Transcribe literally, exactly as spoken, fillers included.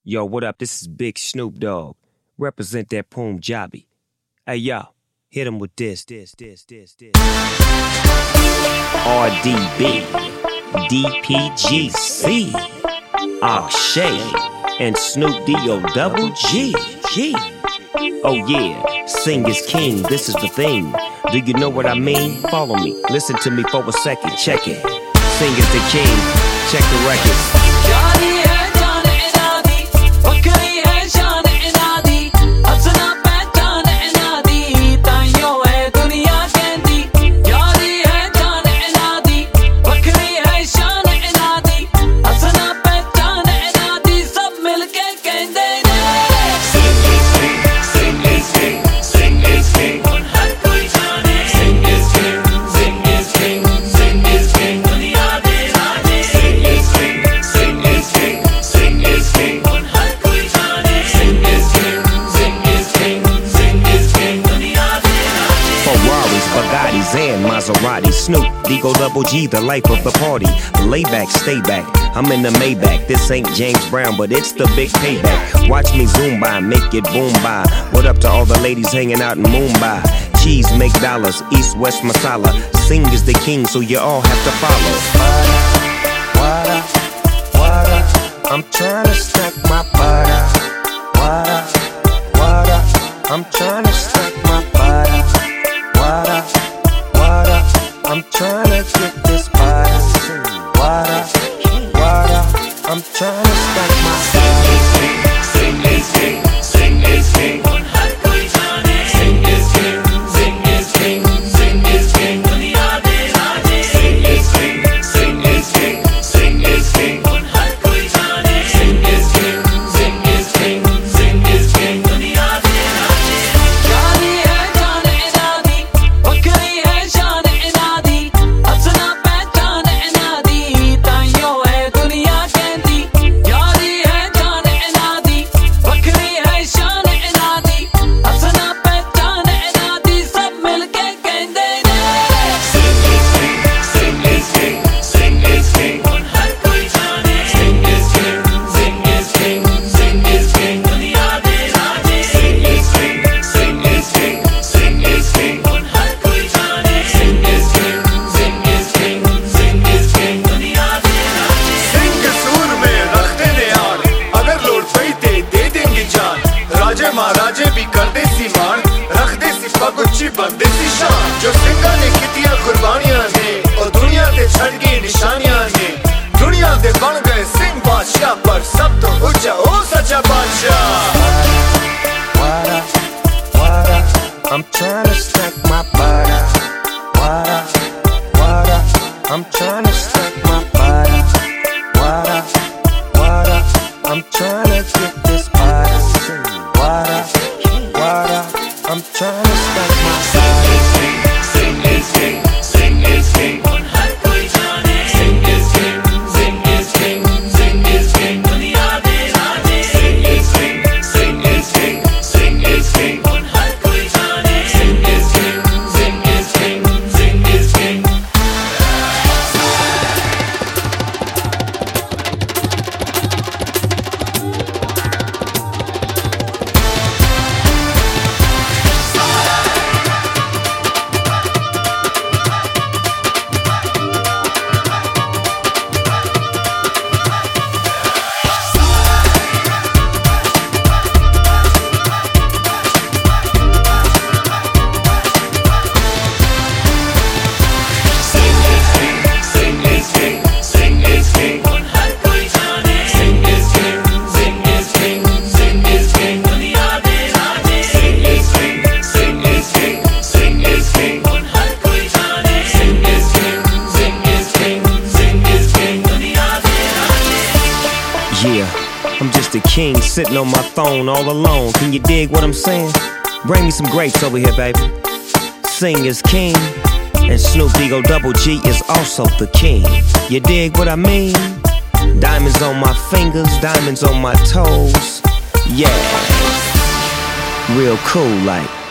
Yo, what up? This is Big Snoop Dogg. Represent that Poom Jobby. Hey, yo, hit him with this, this, this, this, this. R D B, D P G C, Akshay, and Snoop D O double G. G. Oh yeah, sing is king, this is the thing. Do you know what I mean? Follow me, listen to me for a second, check it. Sing is the king, check the record. And Maserati, Snoop, D-O double G, the life of the party. Lay back, stay back, I'm in the Maybach. This ain't James Brown, but it's the big payback. Watch me zoom by, make it boom by. What up to all the ladies hanging out in Mumbai? Cheese make dollars, East West Masala. Sing is the king, so you all have to follow. What up, what up, I'm trying to stack my butter. What up, what up, I'm trying to stack my butter. What up, I'm tryna get this body. Water, water, I'm tryna stack my body. Sing is king, sing is king, sing is king. Sing is king, sing is king, sing is king. Sing is king, sing is king, sing is king. Sing is king, sing is king, sing is king. महाराजे भी करते सी मान रखते सी पगुच्ची बनते सी शान जो सिंगा ने कितियां कुर्बानियां ने और दुनिया ते छड़ गई निशानियां ने दुनिया दे बन गए सिंह बादशाह पर सब तो ऊंचा ओ सच्चा बादशाह Water, water, I'm trying to stack my butter. Water, water, I'm trying to stack my butter. Water, water, I'm trying to get this butter. Water, water, I'm trying to stack my body. Sing is king, sing is king, sing is king, sing is king, sing is king. Sing is king, sing is king, sing is king. Sing is king, sing is king, sing is king. Yeah, I'm just a king sitting on my throne all alone. Can you dig what I'm saying? Bring me some grapes over here, baby. Sing is king, and Snoop D O double G is also the king. You dig what I mean? Diamonds on my fingers, diamonds on my toes. Yeah, real cool like.